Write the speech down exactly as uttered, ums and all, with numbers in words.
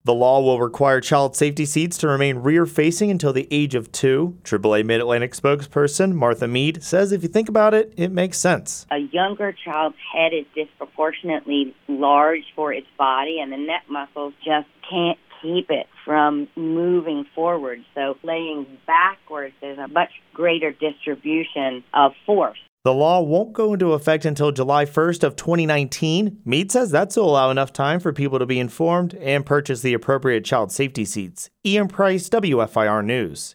The law will require child safety seats to remain rear-facing until the age of two. triple A Mid-Atlantic spokesperson Martha Mead says if you think about it, it makes sense. A younger child's head is disproportionately large for its body, and the neck muscles just can't keep it from moving forward. So laying backwards, there's a much greater distribution of force. The law won't go into effect until July first of twenty nineteen. Mead says that's to allow enough time for people to be informed and purchase the appropriate child safety seats. Ian Price, W F I R News.